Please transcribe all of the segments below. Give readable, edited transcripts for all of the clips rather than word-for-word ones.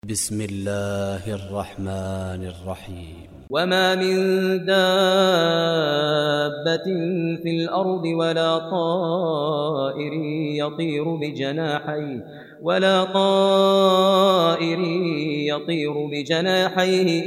بسم الله الرحمن الرحيم. وما من دابة في الأرض ولا طائر يطير بجناحيه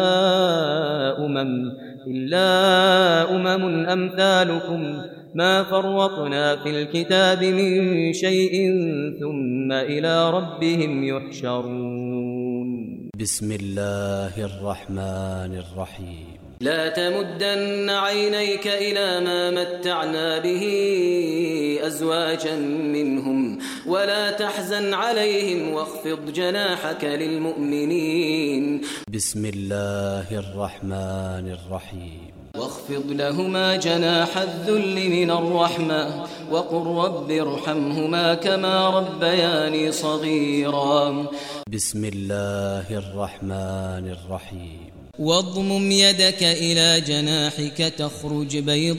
إلا أمم أمثالكم ما فرطنا في الكتاب من شيء ثم إلى ربهم يحشرون. بسم الله الرحمن الرحيم. لا تمدن عينيك إلى ما متعنا به أزواجا منهم ولا تحزن عليهم واخفض جناحك للمؤمنين. بسم الله الرحمن الرحيم. واخفض لهما جناح الذل من الرحمة وقل رب ارحمهما كما ربياني صغيرا. بسم الله الرحمن الرحيم. واضمم يدك إلى جناحك تخرج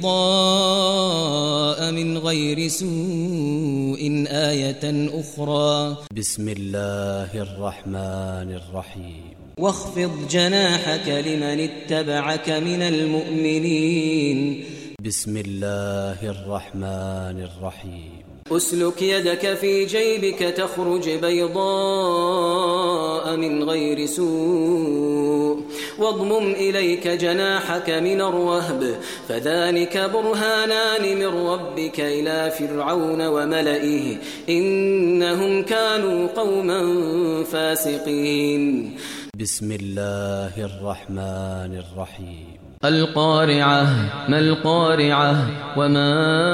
بيضاء من غير سوء آية أخرى. بسم الله الرحمن الرحيم. واخفض جناحك لمن اتبعك من المؤمنين. بسم الله الرحمن الرحيم. أسلك يدك في جيبك تخرج بيضاء من غير سوء واضمم إليك جناحك من الرهب فذلك برهانان من ربك إلى فرعون وملئه إنهم كانوا قوما فاسقين. بسم الله الرحمن الرحيم. القارعة ما القارعة وما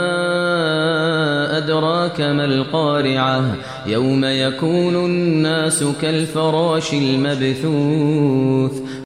أدراك ما القارعة يوم يكون الناس كالفراش المبثوث